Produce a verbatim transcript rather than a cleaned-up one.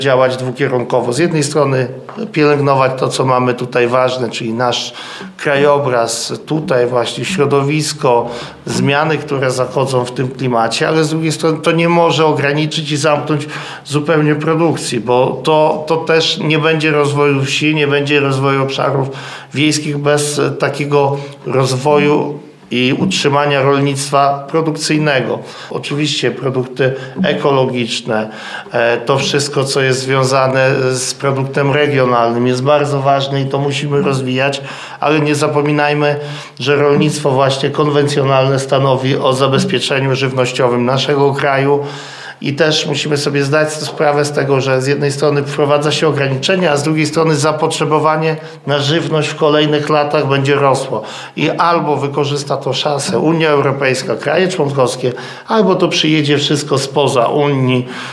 działać dwukierunkowo. Z jednej strony pielęgnować to, co mamy tutaj ważne, czyli nasz krajobraz, tutaj właśnie środowisko, zmiany, które zachodzą w tym klimacie, ale z drugiej strony to nie może ograniczyć i zamknąć zupełnie produkcji, bo to, to też nie będzie rozwoju wsi, nie będzie rozwoju obszarów wiejskich bez takiego rozwoju i utrzymania rolnictwa produkcyjnego. Oczywiście produkty ekologiczne, to wszystko, co jest związane z produktem regionalnym, jest bardzo ważne i to musimy rozwijać, ale nie zapominajmy, że rolnictwo właśnie konwencjonalne stanowi o zabezpieczeniu żywnościowym naszego kraju. I też musimy sobie zdać sprawę z tego, że z jednej strony wprowadza się ograniczenia, a z drugiej strony zapotrzebowanie na żywność w kolejnych latach będzie rosło. I albo wykorzysta to szansę Unia Europejska, kraje członkowskie, albo to przyjedzie wszystko spoza Unii,